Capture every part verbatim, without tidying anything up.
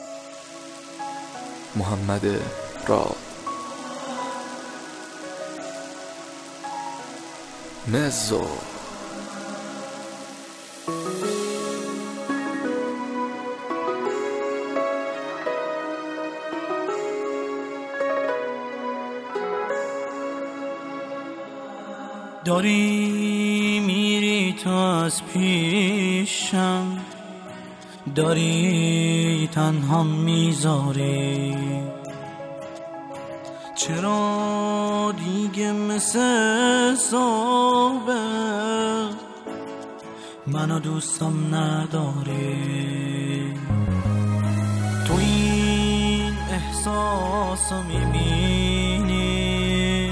محمد راد مزو. داری میری تو از پیشم، داری تنها میذاری، چرا دیگه مثل سابق منو دوستم نداری؟ تو این احساسو میبینی،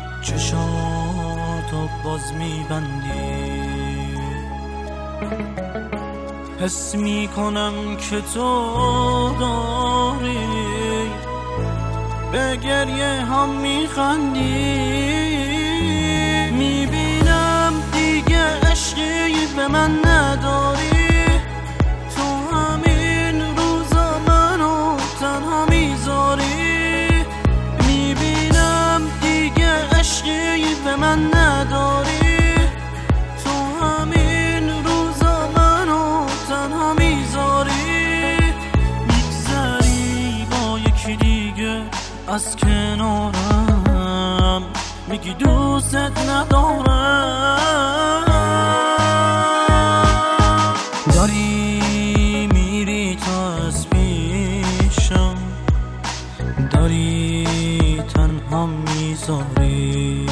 چشاتو باز میبندی، حس میکنم که تو داری به گریه هم میخندی. میبینم دیگه عشقی به من نداری، تو همین روزا منو تنها میذاری. میبینم دیگه عشقی به من نداری، تو همین روزا منو تنها میذاری. میگذری با یکی دیگه از کنارم، میگی دوست ندارم. داری میری تو از پیشم، داری تنها میذاری.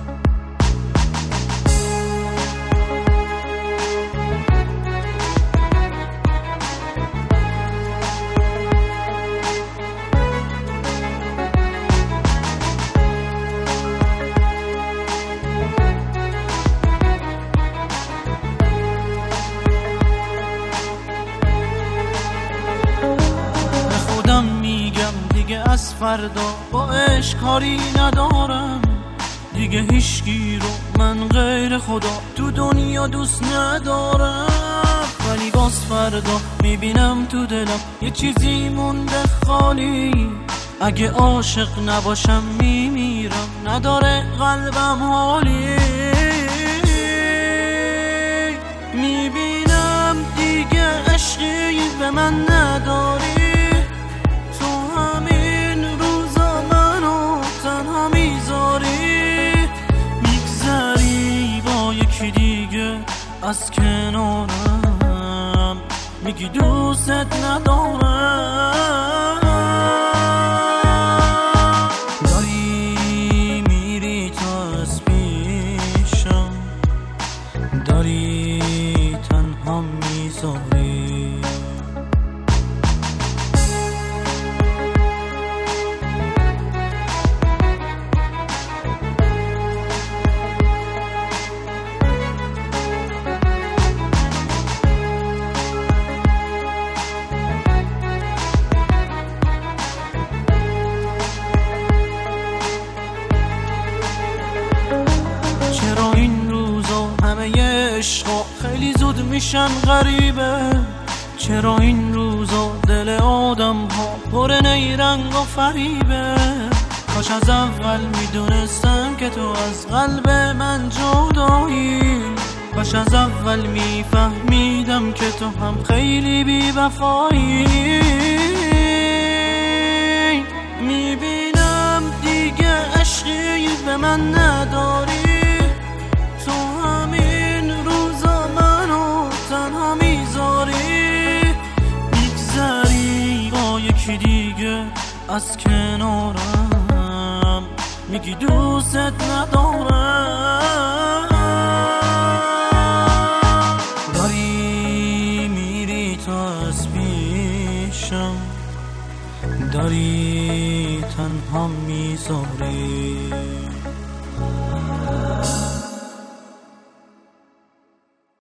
از فردا با عشق کاری ندارم، دیگه هیچکی رو من غیر خدا تو دنیا دوست ندارم. ولی باز فردا میبینم تو دلم یه چیزی مونده خالی، اگه عاشق نباشم میمیرم، نداره قلبم حالی. میبینم دیگه عشقی به من نداری، از کنارم میگی دوست ندارم. داری میری تو از پیشم، داری تنها میذاری. عشقا خیلی زود میشن غریبه، چرا این روزا دل آدم ها پر نیرنگ و فریبه؟ کاش از اول میدونستم که تو از قلب من جدایی، کاش از اول میفهمیدم که تو هم خیلی بی وفایی. میبینم دیگه عشقی به من نداری، تنها میذاری. میگذری با یکی دیگه از کنارم، میگی دوست ندارم. داری میری تو از پیشم، داری تنها میذاری.